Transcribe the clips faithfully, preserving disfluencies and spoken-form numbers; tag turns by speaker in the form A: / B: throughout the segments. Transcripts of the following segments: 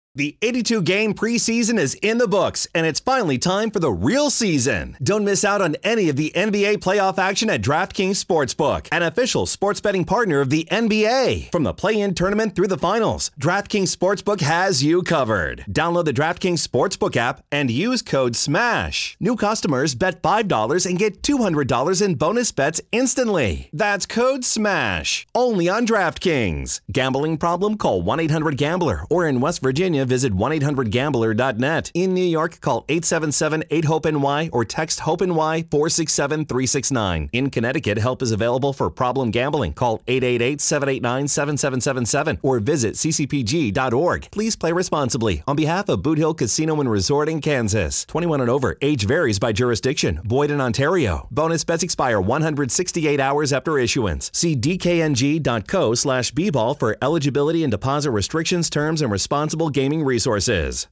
A: The eighty-two game preseason is in the books, and it's finally time for the real season. Don't miss out on any of the N B A playoff action at DraftKings Sportsbook, an official sports betting partner of the N B A. From the play-in tournament through the finals, DraftKings Sportsbook has you covered. Download the DraftKings Sportsbook app and use code SMASH. New customers bet five dollars and get two hundred dollars in bonus bets instantly. That's code SMASH. Only on DraftKings. Gambling problem? Call one eight hundred gambler, or in West Virginia, visit one eight hundred gambler dot net. In New York, call eight seven seven eight hope N Y or text HOPE-NY four six seven three six nine. In Connecticut, help is available for problem gambling. Call eight eight eight seven eight nine seven seven seven seven or visit c c p g dot org. Please play responsibly. On behalf of Boot Hill Casino and Resort in Kansas. twenty-one and over. Age varies by jurisdiction. Void in Ontario. Bonus bets expire one hundred sixty-eight hours after issuance. See d k n g dot co slash b ball for eligibility and deposit restrictions, terms, and responsible gaming resources.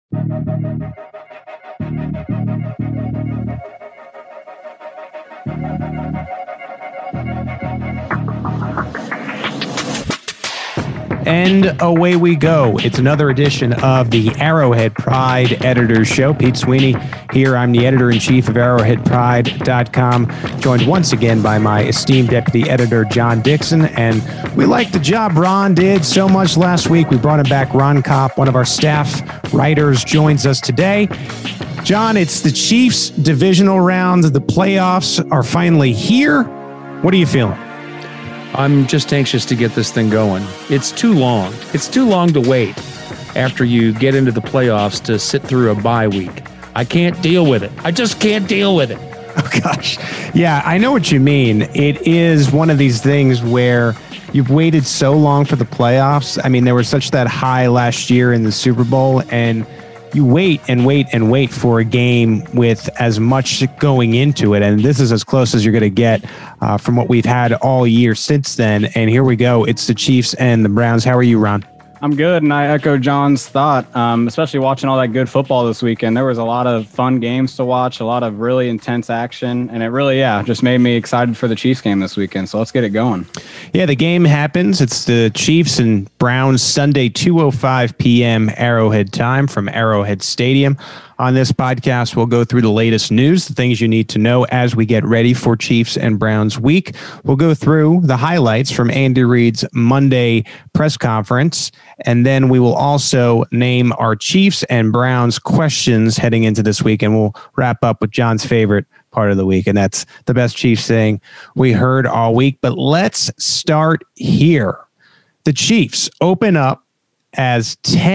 B: And away we go. It's another edition of the Arrowhead Pride Editors Show. Pete Sweeney here. I'm the editor-in-chief of arrowhead pride dot com, joined once again by my esteemed deputy editor, John Dixon. And we like the job Ron did so much last week. We brought him back. Ron Kopp, one of our staff writers, joins us today. John, it's the Chiefs divisional round. The playoffs are finally here. What are you feeling?
C: I'm just anxious to get this thing going. It's too long. It's too long to wait after you get into the playoffs to sit through a bye week. I can't deal with it. I just can't deal with it.
B: Oh, gosh. Yeah, I know what you mean. It is one of these things where you've waited so long for the playoffs. I mean, there was such that high last year in the Super Bowl, and you wait and wait and wait for a game with as much going into it. And this is as close as you're going to get uh, from what we've had all year since then. And here we go. It's the Chiefs and the Browns. How are you, Ron?
D: I'm good, and I echo John's thought, um, especially watching all that good football this weekend. There was a lot of fun games to watch, a lot of really intense action, and it really, yeah, just made me excited for the Chiefs game this weekend. So let's get it going.
B: Yeah, the game happens. It's the Chiefs and Browns Sunday, two oh five p.m. Arrowhead time from Arrowhead Stadium. On this podcast, we'll go through the latest news, the things you need to know as we get ready for Chiefs and Browns week. We'll go through the highlights from Andy Reid's Monday press conference, and then we will also name our Chiefs and Browns questions heading into this week, and we'll wrap up with John's favorite part of the week, and that's the best Chiefs thing we heard all week. But let's start here. The Chiefs open up as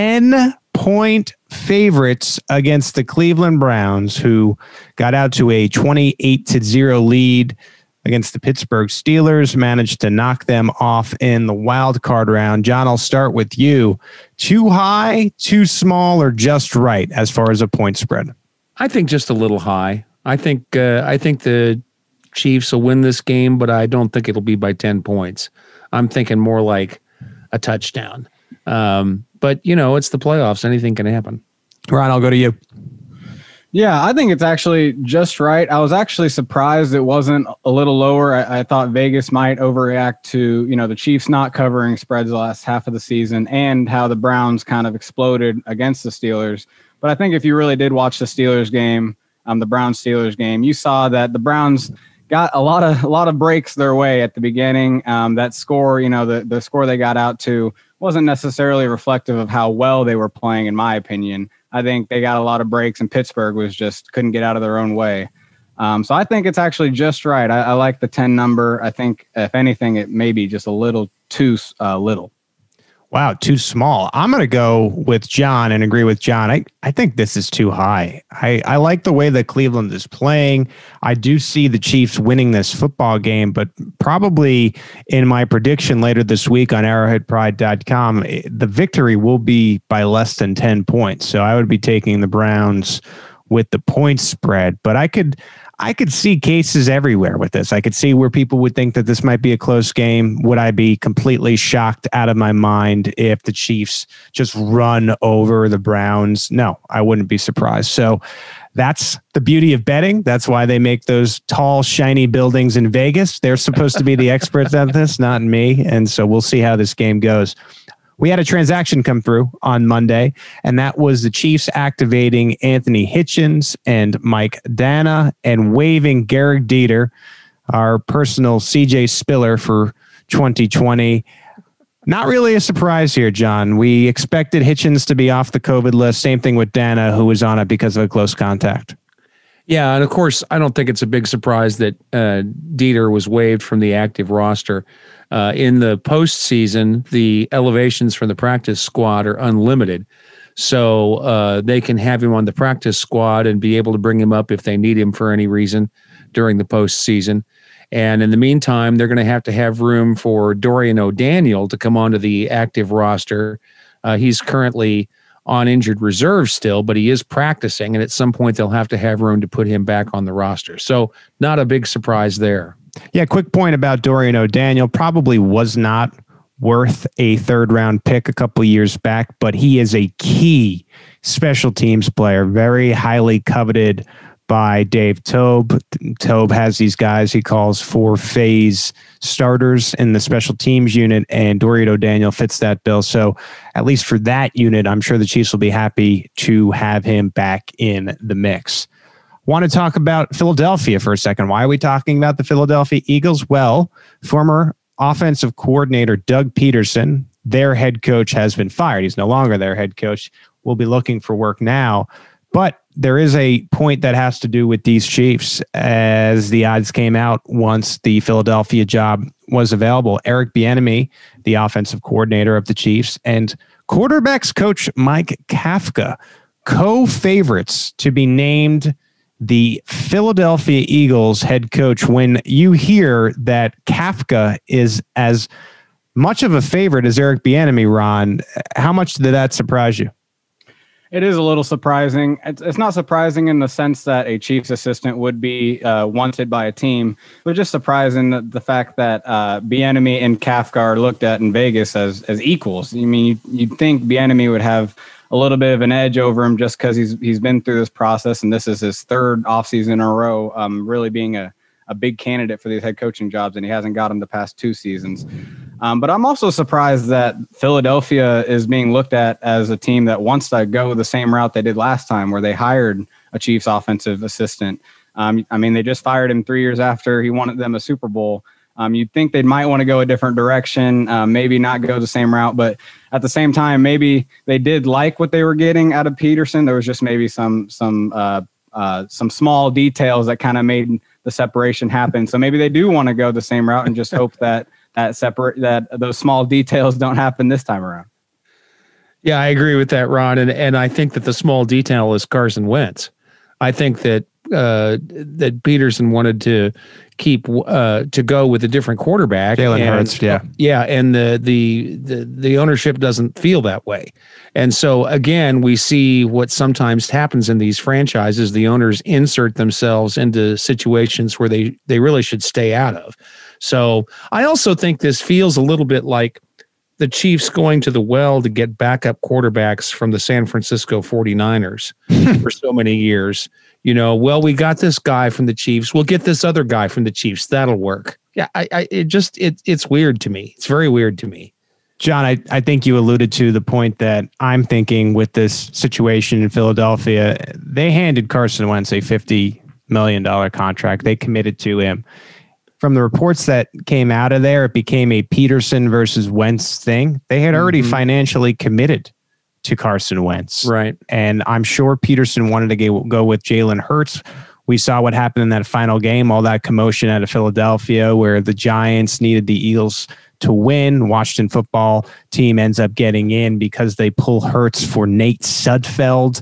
B: ten-point favorites against the Cleveland Browns, who got out to a twenty-eight to zero lead against the Pittsburgh Steelers, managed to knock them off in the wild card round. John, I'll start with you. Too high, too small, or just right as far as a point spread?
C: I think just a little high. I think uh, I think the Chiefs will win this game, but I don't think it'll be by ten points. I'm thinking more like a touchdown. Um, but, you know, it's the playoffs. Anything can happen.
B: Ron, I'll go to you.
D: Yeah, I think it's actually just right. I was actually surprised it wasn't a little lower. I, I thought Vegas might overreact to, you know, the Chiefs not covering spreads the last half of the season and how the Browns kind of exploded against the Steelers. But I think if you really did watch the Steelers game, um, the Browns-Steelers game, you saw that the Browns got a lot of a lot of breaks their way at the beginning. Um, that score, you know, the, the score they got out to wasn't necessarily reflective of how well they were playing, in my opinion. I think they got a lot of breaks, and Pittsburgh was just couldn't get out of their own way. Um, so I think it's actually just right. I, I like the ten number. I think, if anything, it may be just a little too uh, little.
B: Wow, too small. I'm going to go with John and agree with John. I, I think this is too high. I, I like the way that Cleveland is playing. I do see the Chiefs winning this football game, but probably in my prediction later this week on arrowhead pride dot com, the victory will be by less than ten points. So I would be taking the Browns with the point spread, but I could I could see cases everywhere with this. I could see where people would think that this might be a close game. Would I be completely shocked out of my mind if the Chiefs just run over the Browns? No, I wouldn't be surprised. So that's the beauty of betting. That's why they make those tall, shiny buildings in Vegas. They're supposed to be the experts at this, not me. And so we'll see how this game goes. we had a transaction come through on Monday, and that was the Chiefs activating Anthony Hitchens and Mike Dana and waiving Garrett Dieter, our personal C J Spiller for twenty twenty. Not really a surprise here, John. We expected Hitchens to be off the COVID list. Same thing with Dana, who was on it because of a close contact.
C: Yeah, and of course, I don't think it's a big surprise that uh, Dieter was waived from the active roster. Uh, in the postseason, the elevations from the practice squad are unlimited. So uh, they can have him on the practice squad and be able to bring him up if they need him for any reason during the postseason. And in the meantime, they're going to have to have room for Dorian O'Daniel to come onto the active roster. Uh, he's currently on injured reserve still, but he is practicing. And at some point, they'll have to have room to put him back on the roster. So not a big surprise there.
B: Yeah, quick point about Dorian O'Daniel. Probably was not worth a third round pick a couple years back, but he is a key special teams player, very highly coveted by Dave Tobe. Tobe has these guys he calls four phase starters in the special teams unit, and Dorian O'Daniel fits that bill. So at least for that unit, I'm sure the Chiefs will be happy to have him back in the mix. Want to talk about Philadelphia for a second. Why are we talking about the Philadelphia Eagles? Well, former offensive coordinator Doug Peterson, their head coach, has been fired. He's no longer their head coach. Will be looking for work now. But there is a point that has to do with these Chiefs as the odds came out once the Philadelphia job was available. Eric Bieniemy, the offensive coordinator of the Chiefs, and quarterbacks coach Mike Kafka, co-favorites to be named the Philadelphia Eagles head coach. When you hear that Kafka is as much of a favorite as Eric Bieniemy, Ron, how much did that surprise you?
D: It is a little surprising. It's, it's not surprising in the sense that a Chiefs assistant would be uh, wanted by a team, but just surprising that the fact that uh, Bieniemy and Kafka are looked at in Vegas as as equals. I mean, you, you'd think Bieniemy would have a little bit of an edge over him just because he's he's been through this process, and this is his third offseason in a row, um, really being a, a big candidate for these head coaching jobs, and he hasn't got them the past two seasons. Um, but I'm also surprised that Philadelphia is being looked at as a team that wants to go the same route they did last time, where they hired a Chiefs offensive assistant. Um, I mean, they just fired him three years after he won them a Super Bowl. Um, you'd think they might want to go a different direction, uh, maybe not go the same route, but at the same time, maybe they did like what they were getting out of Peterson. There was just maybe some some uh, uh, some small details that kind of made the separation happen. So maybe they do want to go the same route and just hope that that separate that those small details don't happen this time around.
C: Yeah, I agree with that, Ron, and and I think that the small detail is Carson Wentz. I think that uh, that Peterson wanted to keep uh, to go with a different quarterback.
B: Jalen Hurts, yeah,
C: yeah, and the, the the the ownership doesn't feel that way, and so again, we see what sometimes happens in these franchises. The owners insert themselves into situations where they they really should stay out of. So I also think this feels a little bit like the Chiefs going to the well to get backup quarterbacks from the San Francisco forty-niners for so many years. You know, well, we got this guy from the Chiefs. We'll get this other guy from the Chiefs. That'll work. Yeah, I, I it just it it's weird to me. It's very weird to me.
B: John, I, I think you alluded to the point that I'm thinking with this situation in Philadelphia. They handed Carson Wentz a fifty million dollars contract. They committed to him. From the reports that came out of there, it became a Peterson versus Wentz thing. They had already mm-hmm. financially committed to Carson Wentz.
C: Right.
B: And I'm sure Peterson wanted to go, go with Jalen Hurts. We saw what happened in that final game, all that commotion out of Philadelphia where the Giants needed the Eagles to win. Washington football team ends up getting in because they pull Hurts for Nate Sudfeld.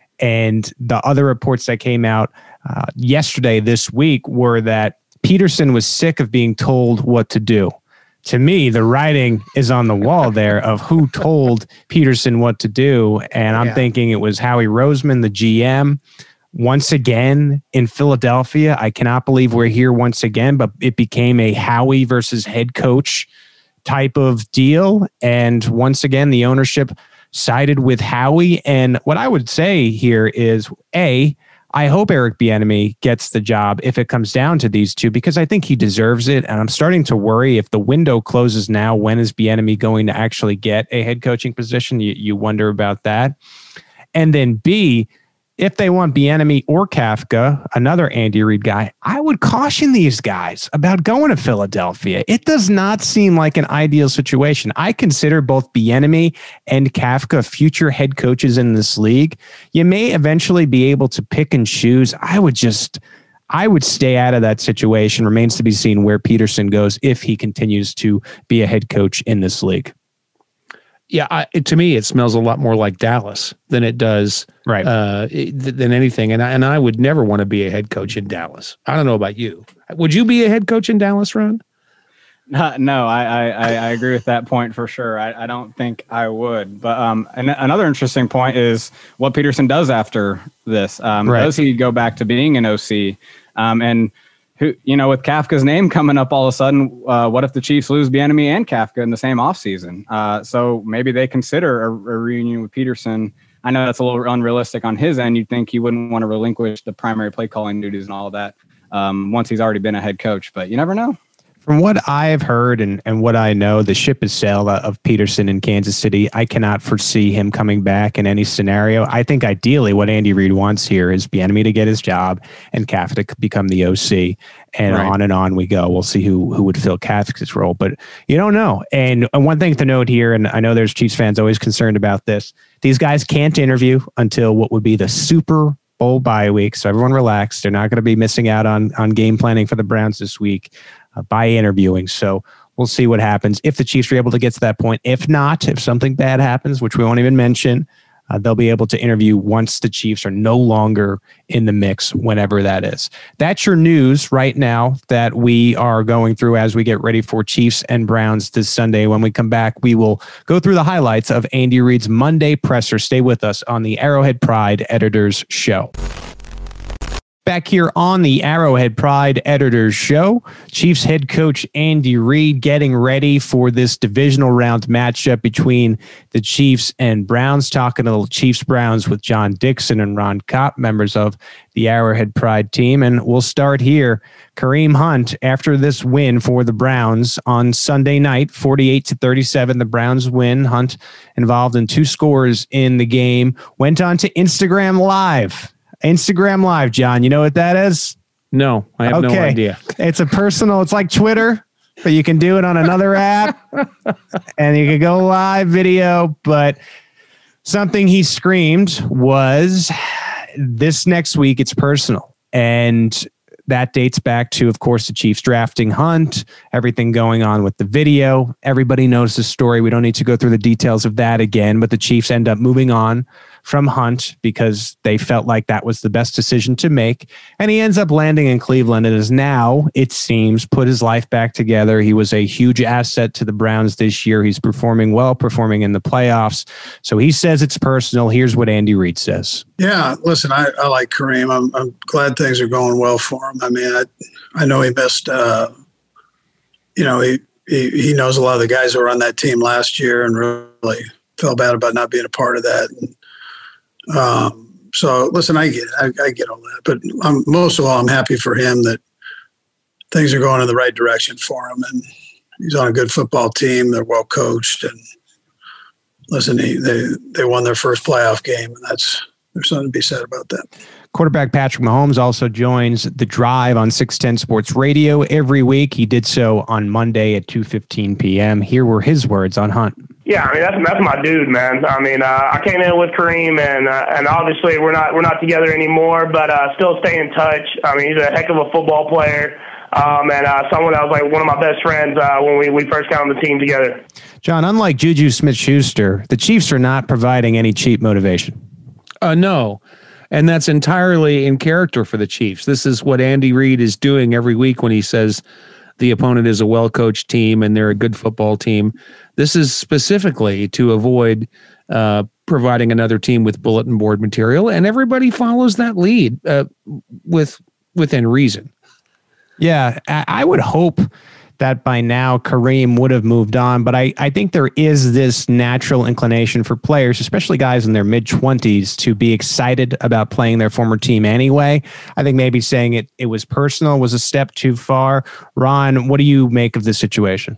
B: And the other reports that came out uh, yesterday, this week, were that Peterson was sick of being told what to do. To me, the writing is on the wall there of who told Peterson what to do. And I'm yeah. thinking it was Howie Roseman, the G M. Once again in Philadelphia, I cannot believe we're here once again, but it became a Howie versus head coach type of deal. And once again, the ownership sided with Howie. And what I would say here is, A, I hope Eric Bieniemy gets the job if it comes down to these two, because I think he deserves it. And I'm starting to worry if the window closes now, when is Bieniemy going to actually get a head coaching position? You, you wonder about that. And then B, if they want Bieniemy or Kafka, another Andy Reid guy, I would caution these guys about going to Philadelphia. It does not seem like an ideal situation. I consider both Bieniemy and Kafka future head coaches in this league. You may eventually be able to pick and choose. I would just, I would stay out of that situation. Remains to be seen where Peterson goes if he continues to be a head coach in this league.
C: Yeah, I, it, to me, it smells a lot more like Dallas than it does
B: right.
C: uh, it, than anything. And I, and I would never want to be a head coach in Dallas. I don't know about you. Would you be a head coach in Dallas, Ron?
D: Uh, no, I, I, I agree with that point for sure. I, I don't think I would. But um, an, another interesting point is what Peterson does after this. Um,
B: right.
D: Does he go back to being an O C? Um, and who, you know, with Kafka's name coming up all of a sudden, uh, what if the Chiefs lose Bieniemy and Kafka in the same offseason? Uh, so maybe they consider a, a reunion with Peterson. I know that's a little unrealistic on his end. You'd think he wouldn't want to relinquish the primary play calling duties and all of that um, once he's already been a head coach, but you never know.
B: From what I've heard and, and what I know, the ship has sailed of Peterson in Kansas City. I cannot foresee him coming back in any scenario. I think ideally what Andy Reid wants here is Bieniemy to get his job and Kafka to become the O C. And right. on and on we go. We'll see who who would fill Kafka's role, but you don't know. And, and one thing to note here, and I know there's Chiefs fans always concerned about this, these guys can't interview until what would be the Super Bowl bye week. So everyone relax. They're not going to be missing out on, on game planning for the Browns this week. Uh, by interviewing. So we'll see what happens if the Chiefs are able to get to that point. If not, if something bad happens, which we won't even mention, uh, they'll be able to interview once the Chiefs are no longer in the mix, whenever that is. That's your news right now that we are going through as we get ready for Chiefs and Browns this Sunday. When we come back, we will go through the highlights of Andy Reid's Monday presser. Stay with us on the Arrowhead Pride Editors Show. Back here on the Arrowhead Pride Editors Show, Chiefs head coach Andy Reid getting ready for this divisional round matchup between the Chiefs and Browns. Talking to the Chiefs Browns with John Dixon and Ron Kopp, members of the Arrowhead Pride team. And we'll start here. Kareem Hunt, after this win for the Browns on Sunday night, forty-eight to thirty-seven, the Browns win. Hunt involved in two scores in the game, went on to Instagram Live. Instagram Live, John. You know what that is?
C: No, I have okay. no idea.
B: It's a personal, it's like Twitter, but you can do it on another app and you can go live video. But something he screamed was, this next week, it's personal. And that dates back to, of course, the Chiefs drafting Hunt, everything going on with the video. Everybody knows the story. We don't need to go through the details of that again, but the Chiefs end up moving on from Hunt because they felt like that was the best decision to make. And he ends up landing in Cleveland and is now, it seems, put his life back together. He was a huge asset to the Browns this year. He's performing well, performing in the playoffs. So he says it's personal. Here's what Andy Reid says.
E: Yeah, listen, I, I like Kareem. I'm, I'm glad things are going well for him. I mean, I, I know he missed, uh, you know, he, he, he knows a lot of the guys who were on that team last year and really felt bad about not being a part of that. And, Um, so listen, I get it. I, I get all that, but I'm, most of all, I'm happy for him that things are going in the right direction for him, and he's on a good football team. They're well coached, and listen, he, they they won their first playoff game, and that's there's something to be said about that.
B: Quarterback Patrick Mahomes also joins The Drive on six ten Sports Radio every week. He did so on Monday at two fifteen p.m. Here were his words on Hunt.
F: Yeah, I mean that's that's my dude, man. I mean, uh, I came in with Kareem, and uh, and obviously we're not we're not together anymore, but uh, still stay in touch. I mean, he's a heck of a football player, um, and uh, someone that was like one of my best friends uh, when we, we first got on the team together.
B: John, unlike Juju Smith-Schuster, the Chiefs are not providing any cheap motivation.
C: Uh, no, and that's entirely in character for the Chiefs. This is what Andy Reid is doing every week when he says the opponent is a well-coached team and they're a good football team. This is specifically to avoid uh, providing another team with bulletin board material, and everybody follows that lead uh, with within reason.
B: Yeah, I would hope that by now Kareem would have moved on. But I, I think there is this natural inclination for players, especially guys in their mid-twenties, to be excited about playing their former team anyway. I think maybe saying it it was personal was a step too far. Ron, what do you make of this situation?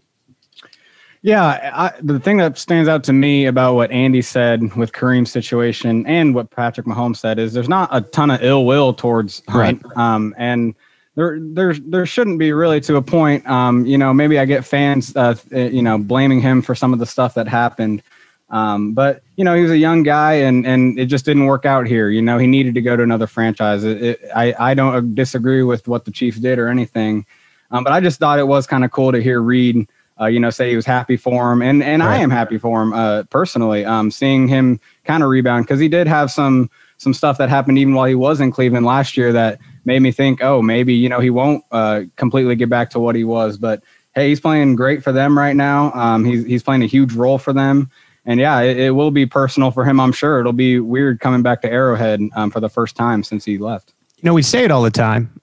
D: Yeah, I, the thing that stands out to me about what Andy said with Kareem's situation and what Patrick Mahomes said is there's not a ton of ill will towards Hunt. Right. Um, and there, there, there shouldn't be really, to a point. Um, you know, maybe I get fans, uh, you know, blaming him for some of the stuff that happened. Um, but, you know, he was a young guy and, and it just didn't work out here. You know, he needed to go to another franchise. It, it, I, I don't disagree with what the Chiefs did or anything. Um, but I just thought it was kind of cool to hear Reed Uh, you know, say he was happy for him. And and right. I am happy for him uh, personally, um, seeing him kind of rebound, because he did have some some stuff that happened even while he was in Cleveland last year that made me think, oh, maybe, you know, he won't uh, completely get back to what he was. But, hey, he's playing great for them right now. Um, he's, he's playing a huge role for them. And, yeah, it, it will be personal for him, I'm sure. It'll be weird coming back to Arrowhead um, for the first time since he left.
B: You know, we say it all the time.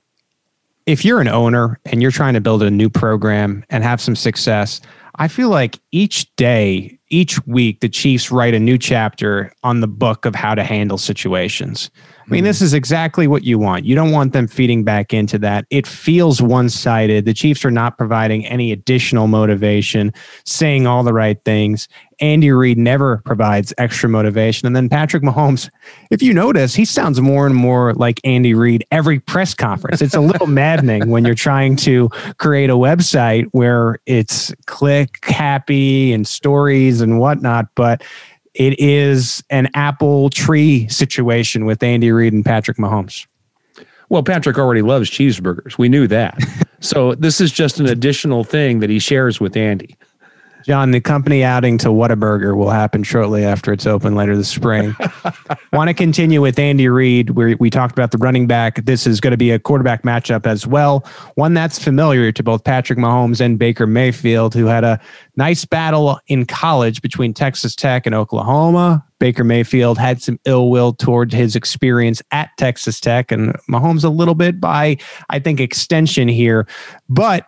B: If you're an owner and you're trying to build a new program and have some success, I feel like each day, each week, the Chiefs write a new chapter on the book of how to handle situations. I mean, this is exactly what you want. You don't want them feeding back into that. It feels one-sided. The Chiefs are not providing any additional motivation, saying all the right things. Andy Reid never provides extra motivation. And then Patrick Mahomes, if you notice, he sounds more and more like Andy Reid every press conference. It's a little maddening when you're trying to create a website where it's click happy and stories and whatnot, but it is an apple tree situation with Andy Reid and Patrick Mahomes.
C: Well, Patrick already loves cheeseburgers. We knew that. So this is just an additional thing that he shares with Andy.
B: John, the company outing to Whataburger will happen shortly after it's open later this spring. Want to continue with Andy Reid, where we talked about the running back. This is going to be a quarterback matchup as well, one that's familiar to both Patrick Mahomes and Baker Mayfield, who had a nice battle in college between Texas Tech and Oklahoma. Baker Mayfield had some ill will toward his experience at Texas Tech, and Mahomes a little bit by, I think, extension here. But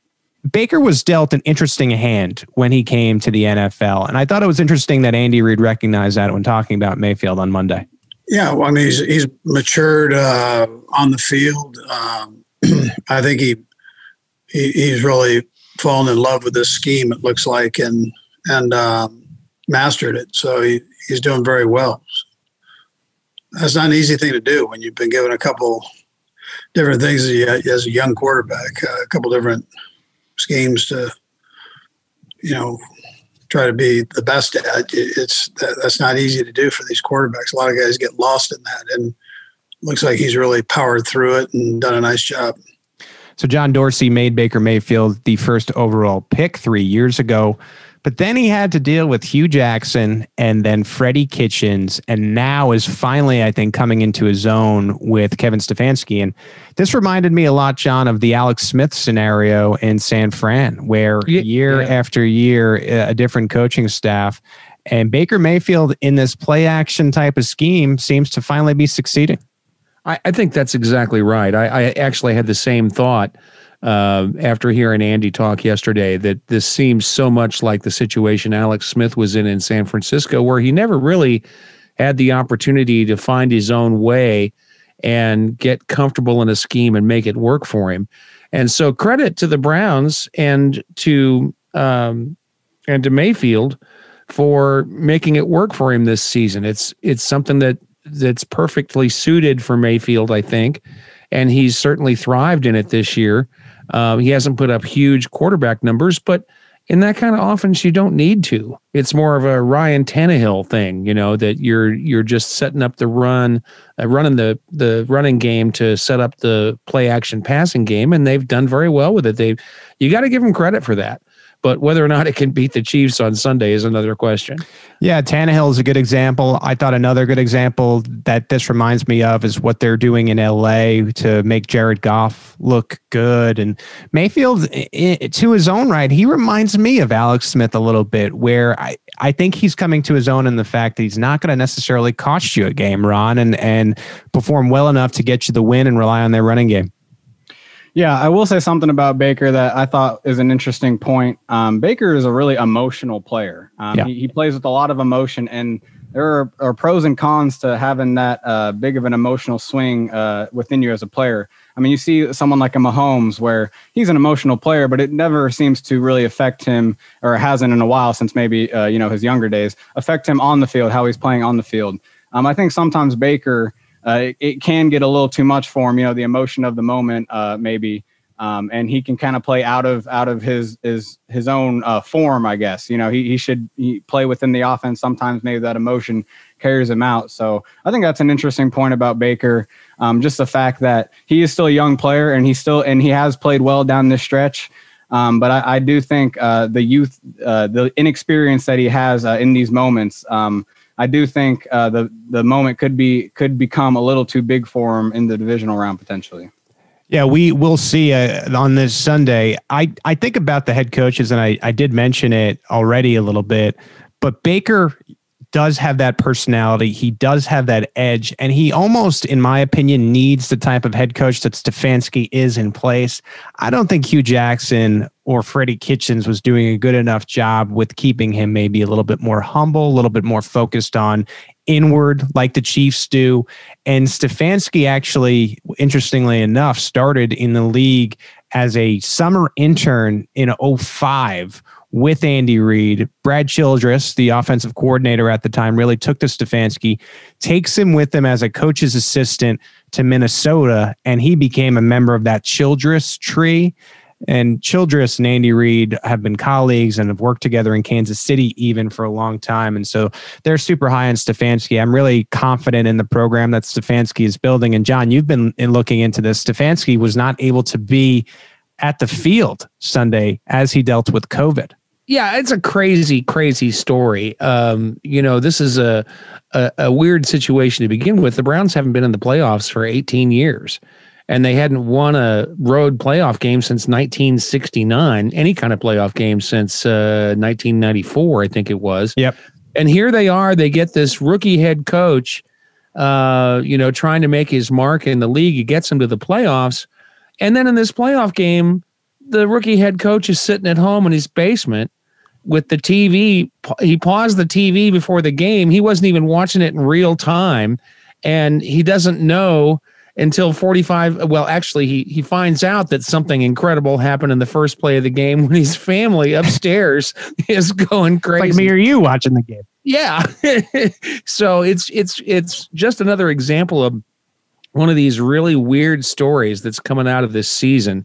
B: Baker was dealt an interesting hand when he came to the N F L. And I thought it was interesting that Andy Reid recognized that when talking about Mayfield on Monday.
E: Yeah, well, I mean, he's, he's matured uh, on the field. Um, I think he, he he's really fallen in love with this scheme, it looks like, and and um, mastered it. So he, he's doing very well. That's not an easy thing to do when you've been given a couple different things as a, as a young quarterback, uh, a couple different schemes to, you know, try to be the best at. It's that, that's not easy to do for these quarterbacks. A lot of guys get lost in that, and looks like he's really powered through it and done a nice job.
B: So John Dorsey made Baker Mayfield the first overall pick three years ago, but then he had to deal with Hugh Jackson and then Freddie Kitchens, and now is finally, I think, coming into his own with Kevin Stefanski. And this reminded me a lot, John, of the Alex Smith scenario in San Fran, where yeah, year yeah. after year, a different coaching staff, and Baker Mayfield in this play action type of scheme seems to finally be succeeding.
C: I, I think that's exactly right. I, I actually had the same thought Uh, after hearing Andy talk yesterday, that this seems so much like the situation Alex Smith was in in San Francisco, where he never really had the opportunity to find his own way and get comfortable in a scheme and make it work for him. And so credit to the Browns and to um, and to Mayfield for making it work for him this season. It's it's something that that's perfectly suited for Mayfield, I think, and he's certainly thrived in it this year. Um, he hasn't put up huge quarterback numbers, but in that kind of offense, you don't need to. It's more of a Ryan Tannehill thing, you know, that you're you're just setting up the run, uh, running the the running game to set up the play action passing game, and they've done very well with it. They, you got to give them credit for that. But whether or not it can beat the Chiefs on Sunday is another question.
B: Yeah, Tannehill is a good example. I thought another good example that this reminds me of is what they're doing in L A to make Jared Goff look good. And Mayfield, to his own right, he reminds me of Alex Smith a little bit, where I, I think he's coming to his own in the fact that he's not going to necessarily cost you a game, Ron, and, and perform well enough to get you the win and rely on their running game.
D: Yeah, I will say something about Baker that I thought is an interesting point. Um, Baker is a really emotional player. Um,
B: Yeah.
D: he, he plays with a lot of emotion, and there are, are pros and cons to having that uh, big of an emotional swing uh, within you as a player. I mean, you see someone like a Mahomes where he's an emotional player, but it never seems to really affect him, or hasn't in a while since maybe, uh, you know, his younger days, affect him on the field, how he's playing on the field. Um, I think sometimes Baker, uh, it, it can get a little too much for him, you know, the emotion of the moment, uh, maybe. Um, and he can kind of play out of out of his his his own uh, form, I guess. You know, he he should he play within the offense. Sometimes maybe that emotion carries him out. So I think that's an interesting point about Baker. Um, just the fact that he is still a young player, and he still and he has played well down this stretch. Um, but I, I do think uh, the youth, uh, the inexperience that he has uh, in these moments, um, I do think uh, the the moment could be could become a little too big for him in the divisional round potentially.
B: Yeah, we will see uh, on this Sunday. I, I think about the head coaches, and I, I did mention it already a little bit, but Baker does have that personality. He does have that edge, and he almost, in my opinion, needs the type of head coach that Stefanski is in place. I don't think Hugh Jackson or Freddie Kitchens was doing a good enough job with keeping him maybe a little bit more humble, a little bit more focused on inward like the Chiefs do. And Stefanski actually, interestingly enough, started in the league as a summer intern in oh five with Andy Reid. Brad Childress, the offensive coordinator at the time, really took to Stefanski, takes him with him as a coach's assistant to Minnesota, and he became a member of that Childress tree. And Childress and Andy Reid have been colleagues and have worked together in Kansas City even for a long time. And so they're super high on Stefanski. I'm really confident in the program that Stefanski is building. And John, you've been in looking into this. Stefanski was not able to be at the field Sunday as he dealt with COVID.
C: Yeah, it's a crazy, crazy story. Um, you know, this is a, a a weird situation to begin with. The Browns haven't been in the playoffs for eighteen years. And they hadn't won a road playoff game since nineteen sixty-nine, any kind of playoff game since uh, nineteen ninety-four, I think it was.
B: Yep.
C: And here they are. They get this rookie head coach, uh, you know, trying to make his mark in the league. He gets them to the playoffs. And then in this playoff game, the rookie head coach is sitting at home in his basement with the T V. He paused the T V before the game. He wasn't even watching it in real time. And he doesn't know until forty-five. Well, actually, he he finds out that something incredible happened in the first play of the game when his family upstairs is going crazy.
B: Like me or you watching the game.
C: Yeah. So it's it's it's just another example of one of these really weird stories that's coming out of this season.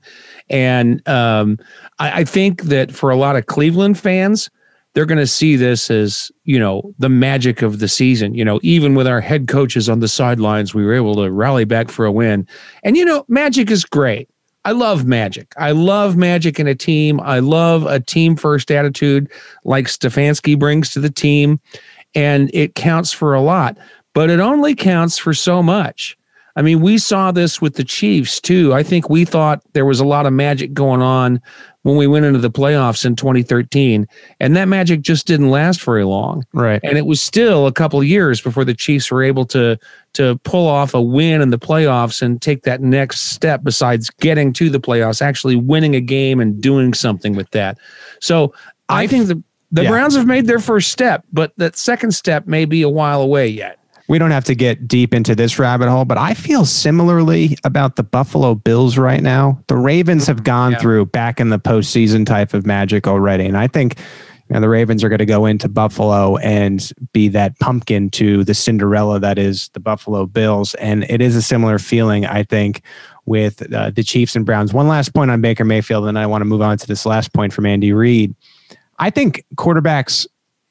C: And um, I, I think that for a lot of Cleveland fans, they're going to see this as, you know, the magic of the season. You know, even with our head coaches on the sidelines, we were able to rally back for a win. And, you know, magic is great. I love magic. I love magic in a team. I love a team first attitude like Stefanski brings to the team. And it counts for a lot, but it only counts for so much. I mean, we saw this with the Chiefs too. I think we thought there was a lot of magic going on when we went into the playoffs in twenty thirteen, and that magic just didn't last very long.
B: Right.
C: And it was still a couple of years before the Chiefs were able to to pull off a win in the playoffs and take that next step besides getting to the playoffs, actually winning a game and doing something with that. So I, I think the, the yeah. Browns have made their first step, but that second step may be a while away yet.
B: We don't have to get deep into this rabbit hole, but I feel similarly about the Buffalo Bills right now. The Ravens have gone yeah. through back in the postseason type of magic already. And I think you know, the Ravens are going to go into Buffalo and be that pumpkin to the Cinderella that is the Buffalo Bills. And it is a similar feeling, I think, with uh, the Chiefs and Browns. One last point on Baker Mayfield, and I want to move on to this last point from Andy Reid. I think quarterbacks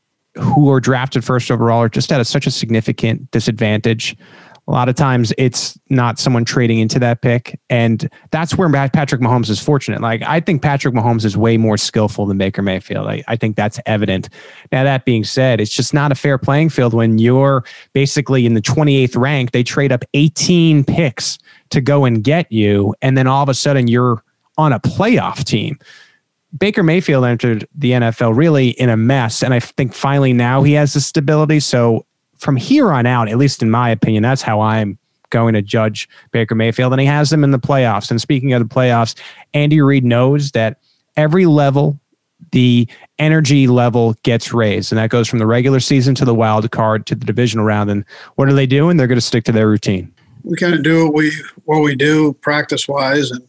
B: who are drafted first overall are just at a, such a significant disadvantage. A lot of times it's not someone trading into that pick. And that's where Patrick Mahomes is fortunate. Like, I think Patrick Mahomes is way more skillful than Baker Mayfield. I, I think that's evident. Now, that being said, it's just not a fair playing field when you're basically in the twenty-eighth rank. They trade up eighteen picks to go and get you. And then all of a sudden you're on a playoff team. Baker Mayfield entered the N F L really in a mess. And I think finally now he has the stability. So from here on out, at least in my opinion, that's how I'm going to judge Baker Mayfield, and he has them in the playoffs. And speaking of the playoffs, Andy Reid knows that every level, the energy level gets raised, and that goes from the regular season to the wild card to the divisional round. And what are they doing? They're going to stick to their routine.
E: We kind of do what we what we do practice wise, and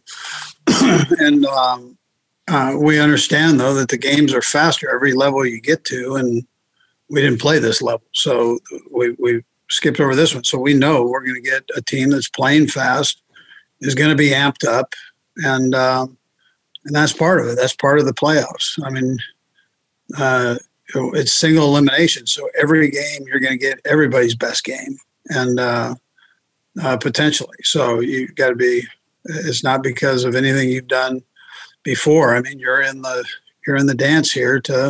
E: and um, uh, we understand though that the games are faster every level you get to, and we didn't play this level, so we we skipped over this one. So we know we're going to get a team that's playing fast, is going to be amped up, and um, and that's part of it. That's part of the playoffs. I mean, uh, it's single elimination, so every game you're going to get everybody's best game, and uh, uh, potentially. So you got to be. It's not because of anything you've done before. I mean, you're in the you're in the dance here to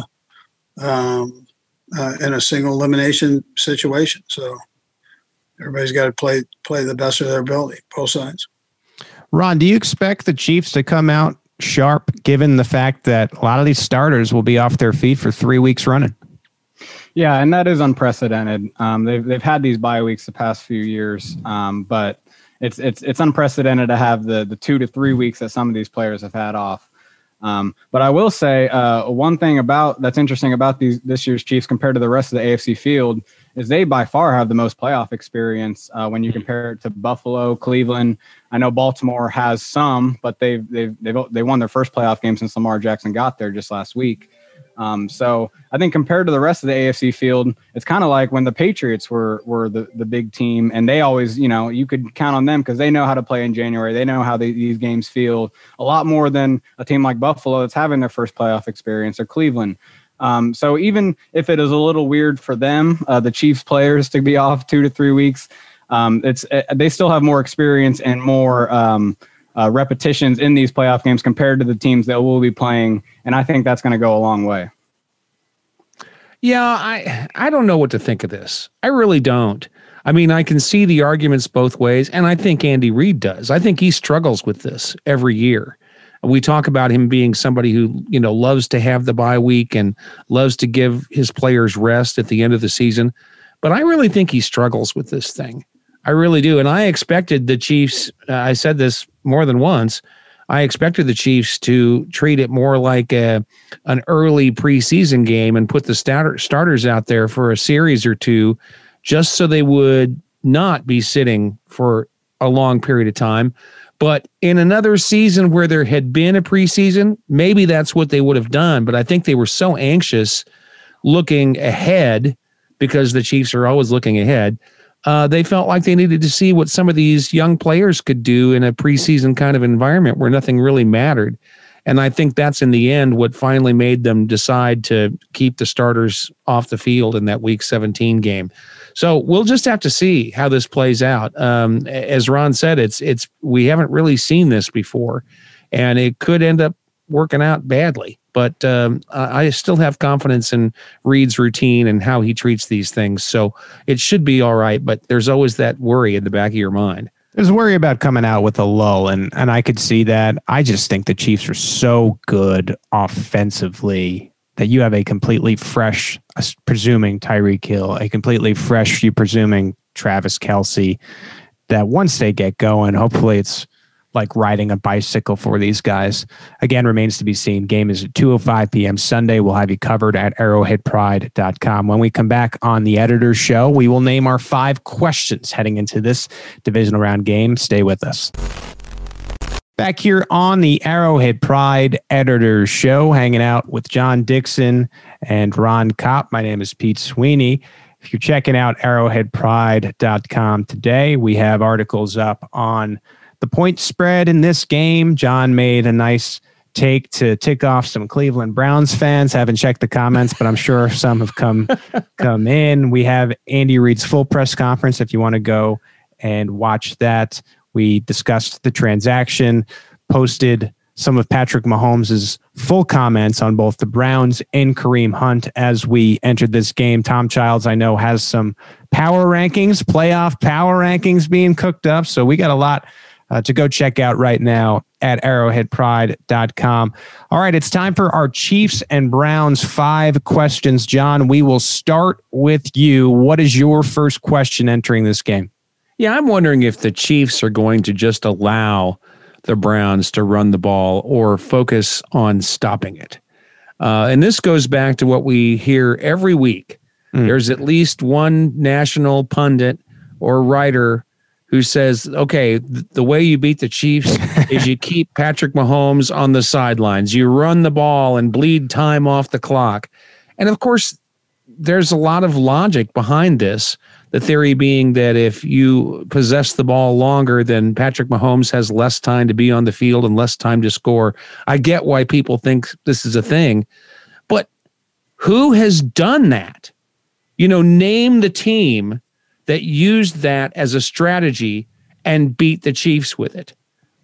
E: um, uh, in a single elimination situation. So everybody's got to play play the best of their ability, both sides.
B: Ron, do you expect the Chiefs to come out sharp, given the fact that a lot of these starters will be off their feet for three weeks running?
D: Yeah, and that is unprecedented. Um, they've they've had these bye weeks the past few years, um, but it's it's it's unprecedented to have the the two to three weeks that some of these players have had off. Um, but I will say uh, one thing about that's interesting about these this year's Chiefs compared to the rest of the A F C field is they by far have the most playoff experience uh, when you compare it to Buffalo, Cleveland. I know Baltimore has some, but they've they've they've they won their first playoff game since Lamar Jackson got there just last week. Um, so I think compared to the rest of the A F C field, it's kind of like when the Patriots were were the, the big team, and they always, you know, you could count on them because they know how to play in January. They know how they, these games feel a lot more than a team like Buffalo that's having their first playoff experience, or Cleveland. Um, so even if it is a little weird for them, uh, the Chiefs players to be off two to three weeks, um, it's uh, they still have more experience and more um, uh, repetitions in these playoff games compared to the teams that will be playing. And I think that's going to go a long way.
C: Yeah, I I don't know what to think of this. I really don't. I mean, I can see the arguments both ways, and I think Andy Reid does. I think he struggles with this every year. We talk about him being somebody who, you know, loves to have the bye week and loves to give his players rest at the end of the season. But I really think he struggles with this thing. I really do. And I expected the Chiefs, uh, I said this more than once, I expected the Chiefs to treat it more like a, an early preseason game and put the starter, starters out there for a series or two just so they would not be sitting for a long period of time. But in another season where there had been a preseason, maybe that's what they would have done. But I think they were so anxious looking ahead, because the Chiefs are always looking ahead, Uh, they felt like they needed to see what some of these young players could do in a preseason kind of environment where nothing really mattered. And I think that's in the end what finally made them decide to keep the starters off the field in that week seventeen game. So we'll just have to see how this plays out. Um, as Ron said, it's it's we haven't really seen this before, and it could end up working out badly. But um, I still have confidence in Reid's routine and how he treats these things. So it should be all right, but there's always that worry in the back of your mind.
B: There's worry about coming out with a lull, and, and I could see that. I just think the Chiefs are so good offensively that you have a completely fresh, presuming Tyreek Hill, a completely fresh, you presuming Travis Kelce, that once they get going, hopefully it's like riding a bicycle for these guys. Again, remains to be seen. Game is at two oh five p.m. Sunday. We'll have you covered at arrowhead pride dot com. When we come back on the Editor's Show, we will name our five questions heading into this divisional round game. Stay with us. Back here on the Arrowhead Pride Editor's Show, hanging out with John Dixon and Ron Kopp. My name is Pete Sweeney. If you're checking out arrowhead pride dot com today, we have articles up on the point spread in this game. John made a nice take to tick off some Cleveland Browns fans. Haven't checked the comments, but I'm sure some have come come in. We have Andy Reid's full press conference if you want to go and watch that. We discussed the transaction, posted some of Patrick Mahomes' full comments on both the Browns and Kareem Hunt as we entered this game. Tom Childs, I know, has some power rankings, playoff power rankings being cooked up. So we got a lot Uh, to go check out right now at arrowhead pride dot com. All right, it's time for our Chiefs and Browns five questions. John, we will start with you. What is your first question entering this game?
C: Yeah, I'm wondering if the Chiefs are going to just allow the Browns to run the ball or focus on stopping it. Uh, and this goes back to what we hear every week. Mm. There's at least one national pundit or writer who says, okay, th- the way you beat the Chiefs is you keep Patrick Mahomes on the sidelines. You run the ball and bleed time off the clock. And of course, there's a lot of logic behind this. The theory being that if you possess the ball longer, then Patrick Mahomes has less time to be on the field and less time to score. I get why people think this is a thing, but who has done that? You know, name the team that used that as a strategy and beat the Chiefs with it.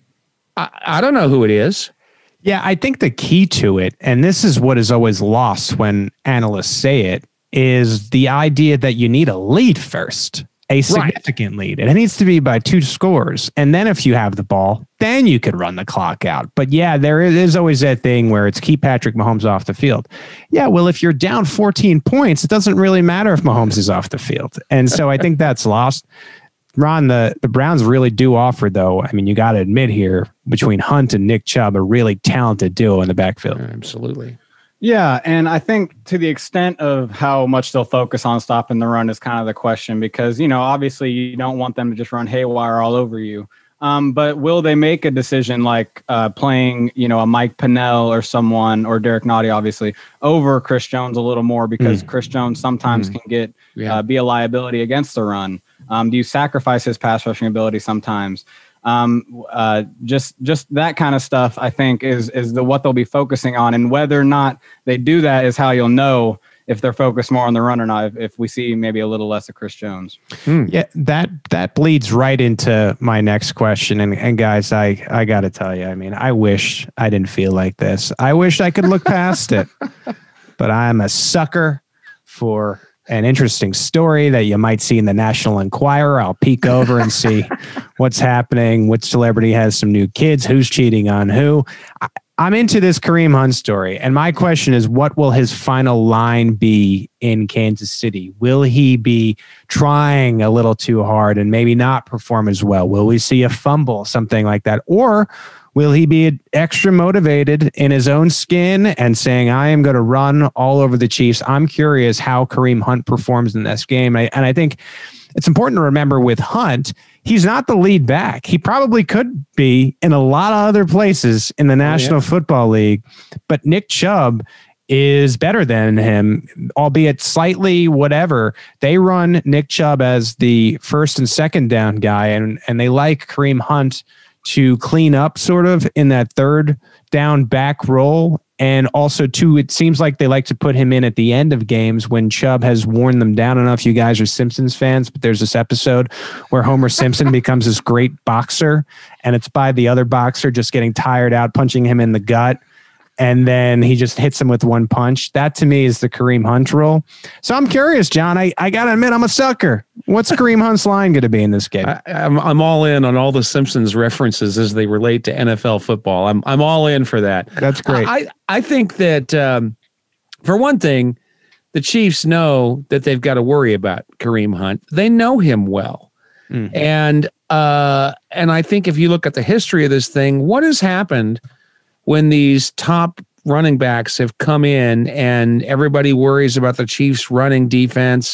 C: I, I don't know who it is.
B: Yeah, I think the key to it, and this is what is always lost when analysts say it, is the idea that you need a lead first, a significant right. lead. And it needs to be by two scores. And then if you have the ball, then you could run the clock out. But yeah, there is always that thing where it's keep Patrick Mahomes off the field. Yeah, well, if you're down fourteen points, it doesn't really matter if Mahomes is off the field. And so I think that's lost. Ron, the, the Browns really do offer, though. I mean, you got to admit here, between Hunt and Nick Chubb, a really talented duo in the backfield.
C: Yeah, absolutely.
D: Yeah, and I think to the extent of how much they'll focus on stopping the run is kind of the question because, you know, obviously you don't want them to just run haywire all over you. Um, but will they make a decision like uh, playing, you know, a Mike Pennell or someone, or Derek Nottie, obviously, over Chris Jones a little more because mm. Chris Jones sometimes mm. can get yeah. uh, be a liability against the run? Um, do you sacrifice his pass rushing ability sometimes? Um, uh, just, just that kind of stuff, I think is, is the, what they'll be focusing on, and whether or not they do that is how you'll know if they're focused more on the run or not. If, if we see maybe a little less of Chris Jones.
B: Hmm. Yeah, that, that bleeds right into my next question. And, and guys, I, I got to tell you, I mean, I wish I didn't feel like this. I wish I could look past it, but I'm a sucker for an interesting story that you might see in the National Enquirer. I'll peek over and see what's happening, which celebrity has some new kids, who's cheating on who. I, I'm into this Kareem Hunt story, and my question is, what will his final line be in Kansas City? Will he be trying a little too hard and maybe not perform as well? Will we see a fumble, something like that? Or will he be extra motivated in his own skin and saying, I am going to run all over the Chiefs? I'm curious how Kareem Hunt performs in this game. I, and I think it's important to remember with Hunt, he's not the lead back. He probably could be in a lot of other places in the National oh, yeah. Football League, but Nick Chubb is better than him, albeit slightly whatever. They run Nick Chubb as the first and second down guy, and, and they like Kareem Hunt to clean up sort of in that third down back role. And also, too, it seems like they like to put him in at the end of games when Chubb has worn them down. I don't know if you guys are Simpsons fans, but there's this episode where Homer Simpson becomes this great boxer, and it's by the other boxer just getting tired out, punching him in the gut. And then he just hits him with one punch. That, to me, is the Kareem Hunt role. So I'm curious, John. I, I got to admit, I'm a sucker. What's Kareem Hunt's line going to be in this game?
C: I, I'm I'm all in on all the Simpsons references as they relate to N F L football. I'm I'm all in for that.
B: That's great.
C: I, I think that, um, for one thing, the Chiefs know that they've got to worry about Kareem Hunt. They know him well. Mm-hmm. And uh, and I think if you look at the history of this thing, what has happened when these top running backs have come in and everybody worries about the Chiefs running defense,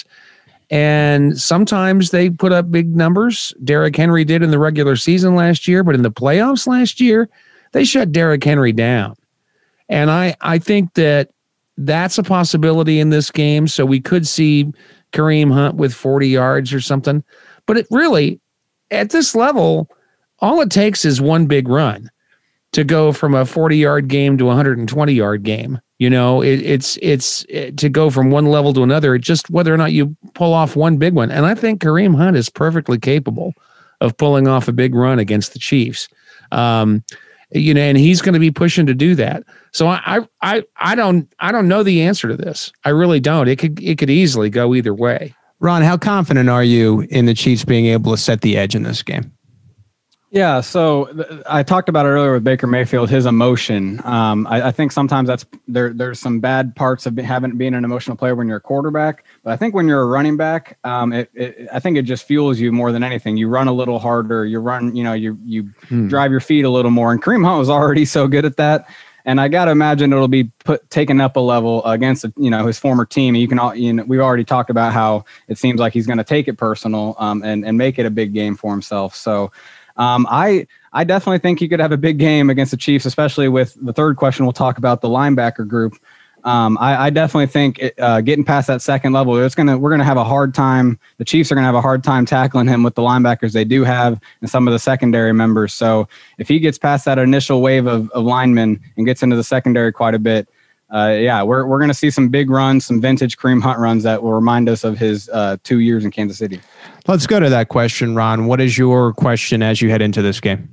C: and sometimes they put up big numbers. Derrick Henry did in the regular season last year, but in the playoffs last year, they shut Derrick Henry down. And I, I think that that's a possibility in this game. So we could see Kareem Hunt with forty yards or something, but it really, at this level, all it takes is one big run to go from a forty yard game to a one hundred twenty yard game. You know, it, it's, it's it, to go from one level to another. It's just whether or not you pull off one big one. And I think Kareem Hunt is perfectly capable of pulling off a big run against the Chiefs. Um, you know, and he's going to be pushing to do that. So I, I, I don't, I don't know the answer to this. I really don't. It could, it could easily go either way.
B: Ron, how confident are you in the Chiefs being able to set the edge in this game?
D: Yeah, so th- I talked about it earlier with Baker Mayfield, his emotion. Um, I, I think sometimes that's there. There's some bad parts of be, having being an emotional player when you're a quarterback, but I think when you're a running back, um, it, it, I think it just fuels you more than anything. You run a little harder. You run, you know, you you hmm. drive your feet a little more. And Kareem Hunt was already so good at that. And I got to imagine it'll be put taken up a level against, you know, his former team. You can, all, you know, we've already talked about how it seems like he's going to take it personal um, and and make it a big game for himself. So, um, I I definitely think he could have a big game against the Chiefs, especially with the third question. We'll talk about the linebacker group. Um, I, I definitely think it, uh, getting past that second level, it's gonna we're gonna have a hard time. The Chiefs are gonna have a hard time tackling him with the linebackers they do have and some of the secondary members. So if he gets past that initial wave of, of linemen and gets into the secondary quite a bit, uh, yeah, we're we're gonna see some big runs, some vintage Kareem Hunt runs that will remind us of his uh, two years in Kansas City.
B: Let's go to that question, Ron. What is your question as you head into this game?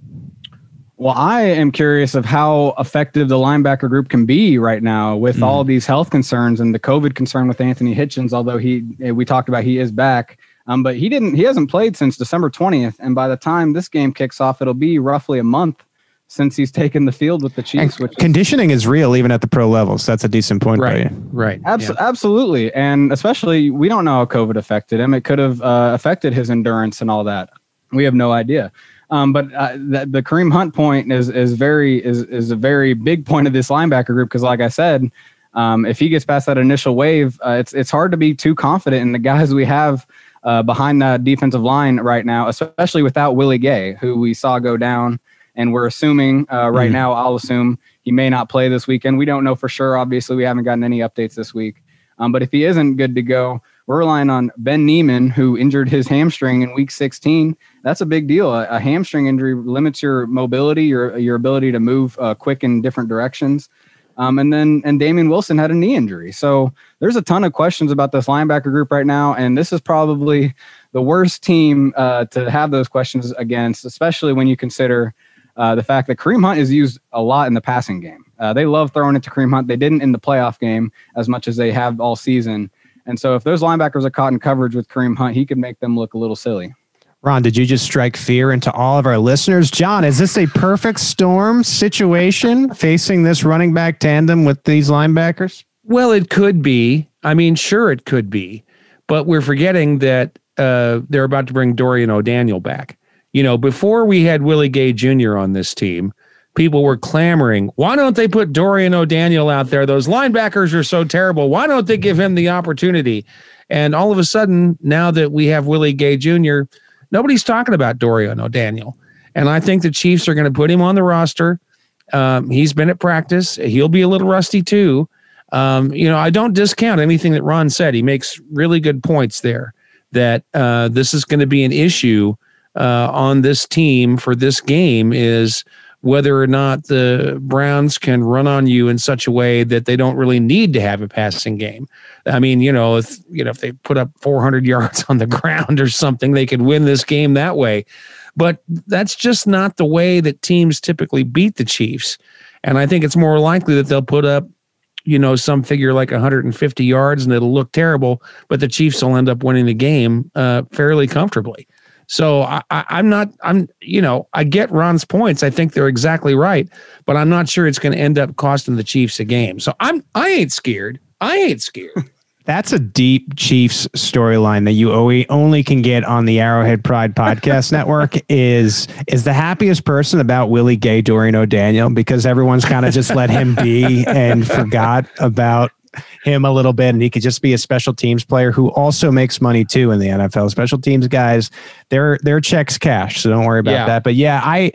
D: Well, I am curious of how effective the linebacker group can be right now with mm. all these health concerns and the COVID concern with Anthony Hitchens, although he, we talked about he is back. Um, but he didn't, he hasn't played since December twentieth. And by the time this game kicks off, it'll be roughly a month since he's taken the field with the Chiefs.
B: Which conditioning is, is real even at the pro level. So that's a decent point.
C: Right.
B: By you.
C: Right.
D: Abs-
C: yeah.
D: Absolutely. And especially, we don't know how COVID affected him. It could have uh, affected his endurance and all that. We have no idea. Um, but uh, the, the Kareem Hunt point is is very is is a very big point of this linebacker group because, like I said, um, if he gets past that initial wave, uh, it's it's hard to be too confident in the guys we have uh, behind that defensive line right now, especially without Willie Gay, who we saw go down, and we're assuming uh, right mm. now. I'll assume he may not play this weekend. We don't know for sure. Obviously, we haven't gotten any updates this week. Um, but if he isn't good to go, we're relying on Ben Neiman, who injured his hamstring in week sixteen. That's a big deal. A, a hamstring injury limits your mobility, your your ability to move uh, quick in different directions. Um, and then and Damian Wilson had a knee injury. So there's a ton of questions about this linebacker group right now. And this is probably the worst team uh, to have those questions against, especially when you consider uh, the fact that Kareem Hunt is used a lot in the passing game. Uh, they love throwing it to Kareem Hunt. They didn't in the playoff game as much as they have all season. And so if those linebackers are caught in coverage with Kareem Hunt, he could make them look a little silly.
B: Ron, did you just strike fear into all of our listeners? John, is this a perfect storm situation facing this running back tandem with these linebackers?
C: Well, it could be. I mean, sure, it could be. But we're forgetting that uh, they're about to bring Dorian O'Daniel back. You know, before we had Willie Gay Junior on this team, people were clamoring, why don't they put Dorian O'Daniel out there? Those linebackers are so terrible. Why don't they give him the opportunity? And all of a sudden, now that we have Willie Gay Junior, nobody's talking about Dorian O'Daniel. And I think the Chiefs are going to put him on the roster. Um, he's been at practice. He'll be a little rusty too. Um, you know, I don't discount anything that Ron said. He makes really good points there that uh, this is going to be an issue uh, on this team for this game is whether or not the Browns can run on you in such a way that they don't really need to have a passing game. I mean, you know, if you know if they put up four hundred yards on the ground or something, they could win this game that way. But that's just not the way that teams typically beat the Chiefs. And I think it's more likely that they'll put up, you know, some figure like one hundred fifty yards and it'll look terrible, but the Chiefs will end up winning the game uh, fairly comfortably. So I, I, I'm not, I'm, you know, I get Ron's points. I think they're exactly right, but I'm not sure it's going to end up costing the Chiefs a game. So I'm, I ain't scared. I ain't scared.
B: That's a deep Chiefs storyline that you only can get on the Arrowhead Pride Podcast Network is, is the happiest person about Willie Gay Dorian O'Daniel because everyone's kind of just let him be and forgot about him a little bit, and he could just be a special teams player who also makes money too in the N F L. Special teams guys, their their checks cash, so don't worry about yeah. that. But yeah, I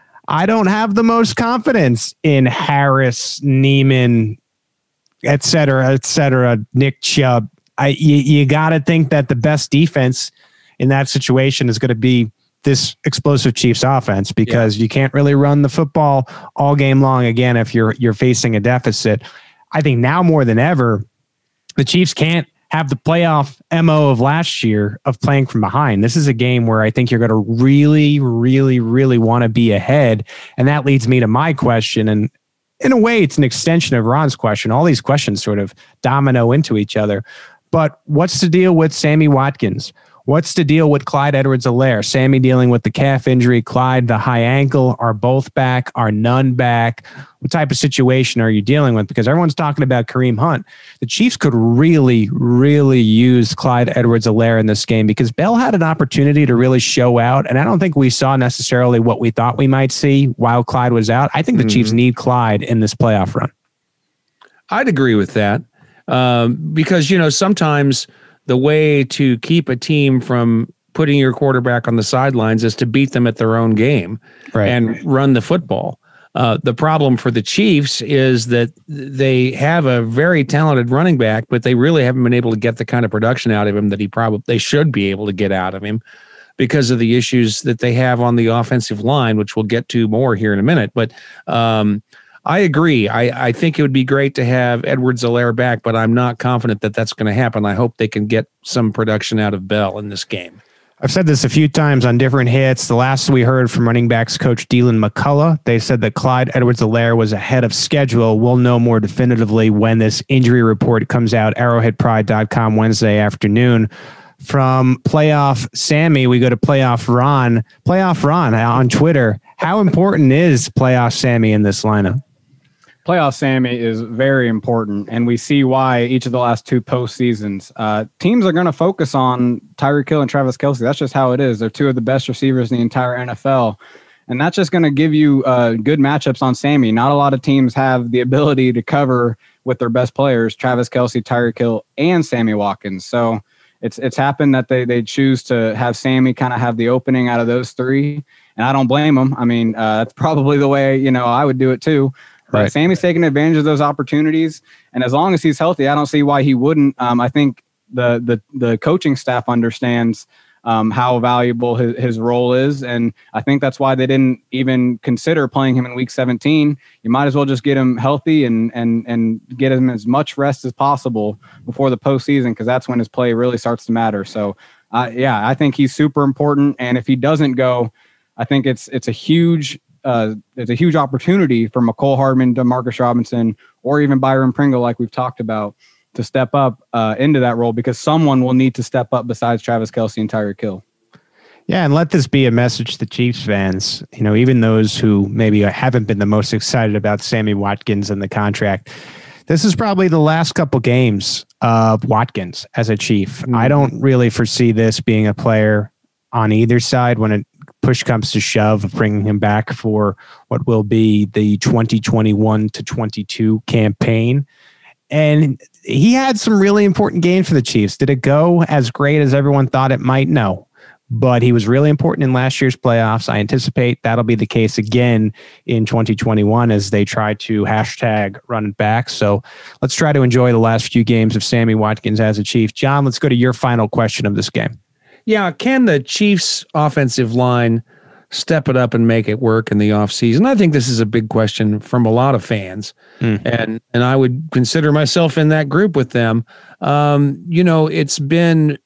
B: I don't have the most confidence in Harris, Neiman, et cetera, et cetera, Nick Chubb. I you, you got to think that the best defense in that situation is going to be this explosive Chiefs offense because yeah. you can't really run the football all game long again if you're you're facing a deficit. I think now more than ever, the Chiefs can't have the playoff M O of last year of playing from behind. This is a game where I think you're going to really, really, really want to be ahead. And that leads me to my question. And in a way, it's an extension of Ron's question. All these questions sort of domino into each other. But what's the deal with Sammy Watkins? What's the deal with Clyde Edwards-Helaire? Sammy dealing with the calf injury, Clyde the high ankle. Are both back? Are none back? What type of situation are you dealing with? Because everyone's talking about Kareem Hunt. The Chiefs could really, really use Clyde Edwards-Helaire in this game because Bell had an opportunity to really show out, and I don't think we saw necessarily what we thought we might see while Clyde was out. I think the mm-hmm. Chiefs need Clyde in this playoff run.
C: I'd agree with that um, because, you know, sometimes – the way to keep a team from putting your quarterback on the sidelines is to beat them at their own game right. and run the football. Uh, the problem for the Chiefs is that they have a very talented running back, but they really haven't been able to get the kind of production out of him that he probably they should be able to get out of him because of the issues that they have on the offensive line, which we'll get to more here in a minute. But um, I agree. I, I think it would be great to have Edwards-Helaire back, but I'm not confident that that's going to happen. I hope they can get some production out of Bell in this game.
B: I've said this a few times on different hits. The last we heard from running backs coach Deland McCullough, they said that Clyde Edwards-Helaire was ahead of schedule. We'll know more definitively when this injury report comes out, arrowhead pride dot com Wednesday afternoon. From Playoff Sammy, we go to Playoff Ron. Playoff Ron on Twitter. How important is Playoff Sammy in this lineup?
D: Playoff Sammy is very important, and we see why each of the last two postseasons. Uh, teams are going to focus on Tyreek Hill and Travis Kelce. That's just how it is. They're two of the best receivers in the entire N F L, and that's just going to give you uh, good matchups on Sammy. Not a lot of teams have the ability to cover with their best players, Travis Kelce, Tyreek Hill, and Sammy Watkins. So it's it's happened that they they choose to have Sammy kind of have the opening out of those three, and I don't blame them. I mean, uh, that's probably the way, you know, I would do it too. But right. Sammy's taking advantage of those opportunities, and as long as he's healthy, I don't see why he wouldn't. Um, I think the the the coaching staff understands um, how valuable his, his role is, and I think that's why they didn't even consider playing him in Week seventeen. You might as well just get him healthy and and and get him as much rest as possible before the postseason, because that's when his play really starts to matter. So, uh, yeah, I think he's super important, and if he doesn't go, I think it's it's a huge. Uh, it's a huge opportunity for McCole Hardman, Demarcus Robinson, or even Byron Pringle, like we've talked about, to step up uh, into that role, because someone will need to step up besides Travis Kelce and Tyreek Hill.
B: Yeah, and let this be a message to Chiefs fans, you know, even those who maybe haven't been the most excited about Sammy Watkins and the contract. This is probably the last couple games of Watkins as a Chief. Mm-hmm. I don't really foresee this being a player on either side when it push comes to shove of bringing him back for what will be the twenty twenty-one to twenty-two campaign. And he had some really important games for the Chiefs. Did it go as great as everyone thought it might? No, but he was really important in last year's playoffs. I anticipate that'll be the case again in twenty twenty-one as they try to hashtag run it back. So let's try to enjoy the last few games of Sammy Watkins as a Chief. John, let's go to your final question of this game.
C: Yeah, can the Chiefs' offensive line step it up and make it work in the offseason? I think this is a big question from a lot of fans, mm. and and I would consider myself in that group with them. Um, you know, it's been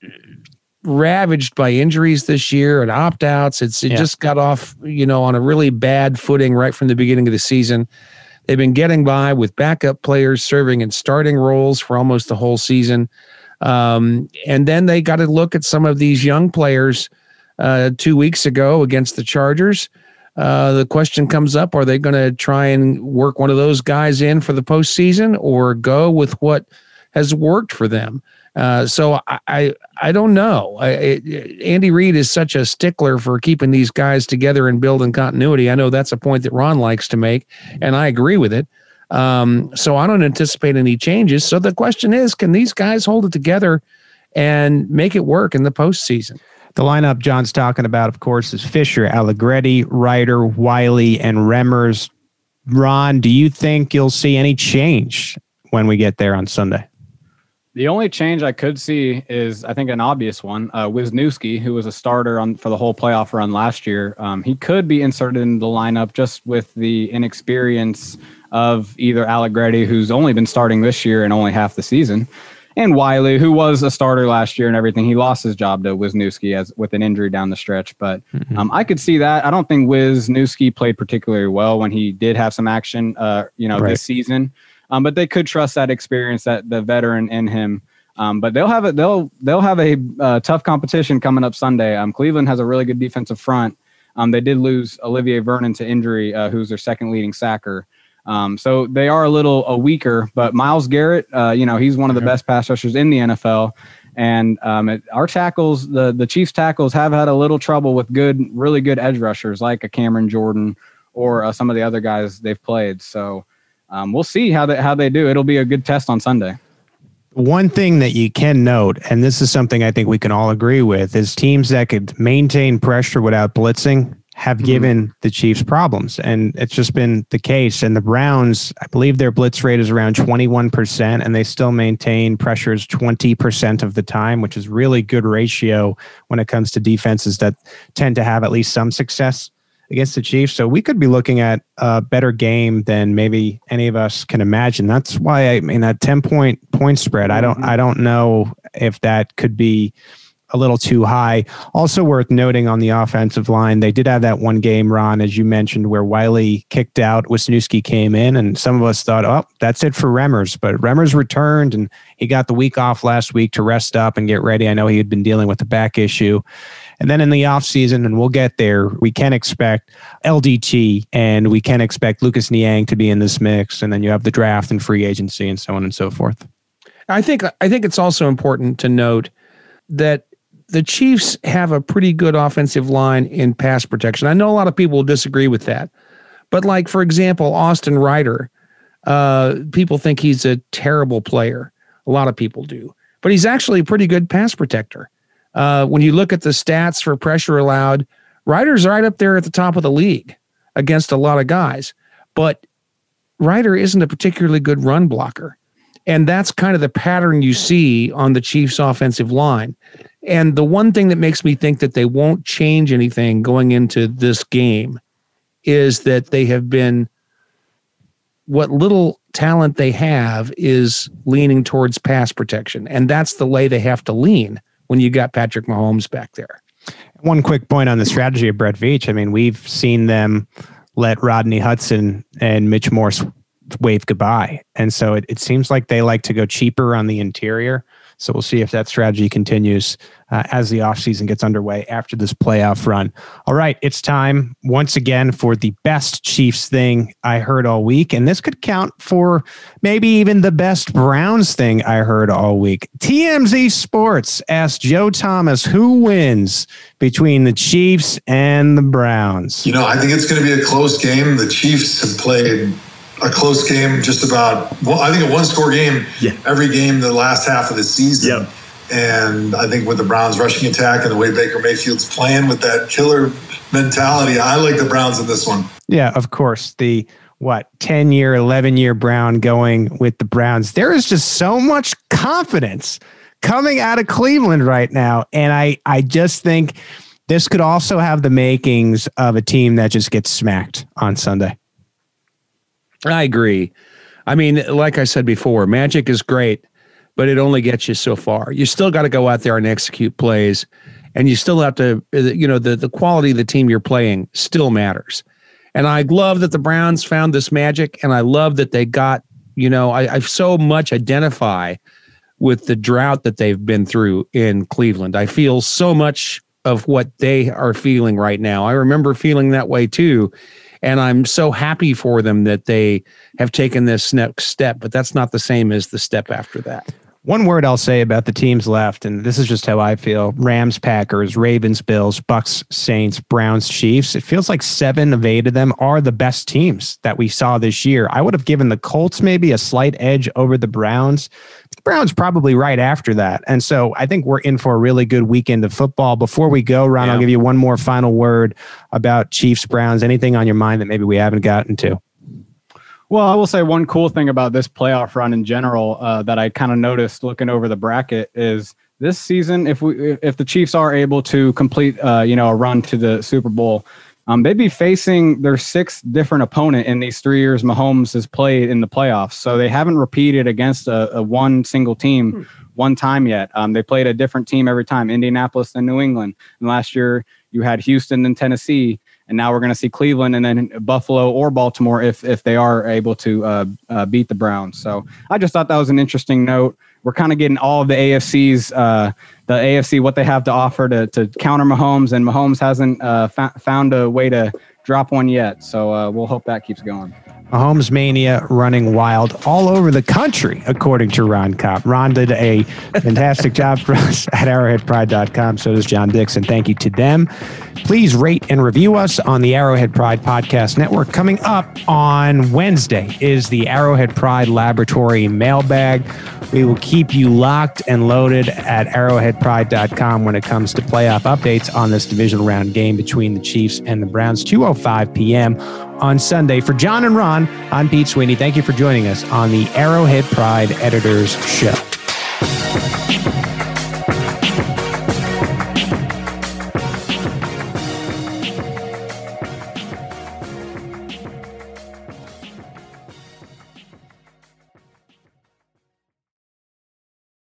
C: ravaged by injuries this year and opt-outs. It's it yeah. just got off, you know, on a really bad footing right from the beginning of the season. They've been getting by with backup players serving in starting roles for almost the whole season. Um, and then they got to look at some of these young players uh, two weeks ago against the Chargers. Uh, the question comes up, are they going to try and work one of those guys in for the postseason or go with what has worked for them? Uh, so I, I, I don't know. I, it, Andy Reid is such a stickler for keeping these guys together and building continuity. I know that's a point that Ron likes to make, and I agree with it. Um, so I don't anticipate any changes. So the question is, can these guys hold it together and make it work in the postseason?
B: The lineup John's talking about, of course, is Fisher, Allegretti, Ryder, Wiley, and Remmers. Ron, do you think you'll see any change when we get there on Sunday?
D: The only change I could see is, I think, an obvious one. Uh, Wisniewski, who was a starter on for the whole playoff run last year, um, he could be inserted in the lineup just with the inexperience of either Allegretti, who's only been starting this year and only half the season, and Wiley, who was a starter last year and everything. He lost his job to Wisniewski as with an injury down the stretch. But mm-hmm. um, I could see that. I don't think Wisniewski played particularly well when he did have some action, uh, you know, right. this season. Um, but they could trust that experience, that the veteran in him. Um, but they'll have it. They'll they'll have a uh, tough competition coming up Sunday. Um, Cleveland has a really good defensive front. Um, they did lose Olivier Vernon to injury, uh, who's their second leading sacker. Um, so they are a little a weaker. But Myles Garrett, uh, you know, he's one of the best pass rushers in the N F L. And um, it, our tackles, the the Chiefs tackles, have had a little trouble with good, really good edge rushers like a Cameron Jordan or uh, some of the other guys they've played. So um, we'll see how they how they do. It'll be a good test on Sunday.
B: One thing that you can note, and this is something I think we can all agree with, is teams that could maintain pressure without blitzing have mm-hmm. given the Chiefs problems. And it's just been the case. And the Browns, I believe their blitz rate is around twenty-one percent, and they still maintain pressures twenty percent of the time, which is really good ratio when it comes to defenses that tend to have at least some success against the Chiefs. So we could be looking at a better game than maybe any of us can imagine. That's why I mean that ten point point spread. I don't I don't know if that could be a little too high. Also worth noting on the offensive line, they did have that one game, Ron, as you mentioned, where Wiley kicked out, Wisniewski came in, and some of us thought, oh, that's it for Remmers. But Remmers returned, and he got the week off last week to rest up and get ready. I know he had been dealing with the back issue. And then in the offseason, and we'll get there, we can expect L D T and we can expect Lucas Niang to be in this mix. And then you have the draft and free agency and so on and so forth.
C: I think I think it's also important to note that the Chiefs have a pretty good offensive line in pass protection. I know a lot of people will disagree with that. But like, for example, Austin Ryder, uh, people think he's a terrible player. A lot of people do. But he's actually a pretty good pass protector. Uh, when you look at the stats for pressure allowed, Ryder's right up there at the top of the league against a lot of guys. But Ryder isn't a particularly good run blocker. And that's kind of the pattern you see on the Chiefs' offensive line. And the one thing that makes me think that they won't change anything going into this game is that they have been, what little talent they have is leaning towards pass protection. And that's the way they have to lean when you got Patrick Mahomes back there.
B: One quick point on the strategy of Brett Veach. I mean, we've seen them let Rodney Hudson and Mitch Morse wave goodbye. And so it, it seems like they like to go cheaper on the interior. So we'll see if that strategy continues uh, as the offseason gets underway after this playoff run. All right, it's time once again for the best Chiefs thing I heard all week. And this could count for maybe even the best Browns thing I heard all week. T M Z Sports asked Joe Thomas who wins between the Chiefs and the Browns.
G: You know, I think it's going to be a close game. The Chiefs have played a close game, just about, well, I think a one-score game yeah. every game the last half of the season. Yep. And I think with the Browns rushing attack and the way Baker Mayfield's playing with that killer mentality, I like the Browns in this one.
B: Yeah, of course. The, what, ten-year, eleven-year Brown going with the Browns. There is just so much confidence coming out of Cleveland right now. And I, I just think this could also have the makings of a team that just gets smacked on Sunday.
C: I agree. I mean, like I said before, magic is great, but it only gets you so far. You still got to go out there and execute plays, and you still have to, you know, the, the quality of the team you're playing still matters. And I love that the Browns found this magic, and I love that they got, you know, I, I so much identify with the drought that they've been through in Cleveland. I feel so much of what they are feeling right now. I remember feeling that way too. And I'm so happy for them that they have taken this next step, but that's not the same as the step after that.
B: One word I'll say about the teams left, and this is just how I feel: Rams, Packers, Ravens, Bills, Bucks, Saints, Browns, Chiefs. It feels like seven of eight of them are the best teams that we saw this year. I would have given the Colts maybe a slight edge over the Browns. The Browns probably right after that. And so I think we're in for a really good weekend of football. Before we go, Ron, yeah. I'll give you one more final word about Chiefs, Browns. Anything on your mind that maybe we haven't gotten to?
D: Well, I will say one cool thing about this playoff run in general uh, that I kind of noticed looking over the bracket is this season, if we if the Chiefs are able to complete uh, you know a run to the Super Bowl, um, they'd be facing their sixth different opponent in these three years Mahomes has played in the playoffs. So they haven't repeated against a, a one single team hmm. one time yet. Um, they played a different team every time: Indianapolis and New England. And last year you had Houston and Tennessee. And now we're going to see Cleveland and then Buffalo or Baltimore if if they are able to uh, uh, beat the Browns. So I just thought that was an interesting note. we're kind of getting all of the A F C's, uh, the A F C, what they have to offer to, to counter Mahomes, and Mahomes hasn't uh, fa- found a way to drop one yet. So uh, we'll hope that keeps going.
B: Mahomes mania running wild all over the country, according to Ron Kopp. Ron did a fantastic job for us at arrowhead pride dot com. So does John Dixon. Thank you to them. Please rate and review us on the Arrowhead Pride Podcast Network. Coming up on Wednesday is the Arrowhead Pride Laboratory mailbag. We will keep you locked and loaded at arrowhead pride dot com when it comes to playoff updates on this divisional round game between the Chiefs and the Browns, two oh five p.m. on Sunday. For John and Ron, I'm Pete Sweeney. Thank you for joining us on the Arrowhead Pride Editors Show.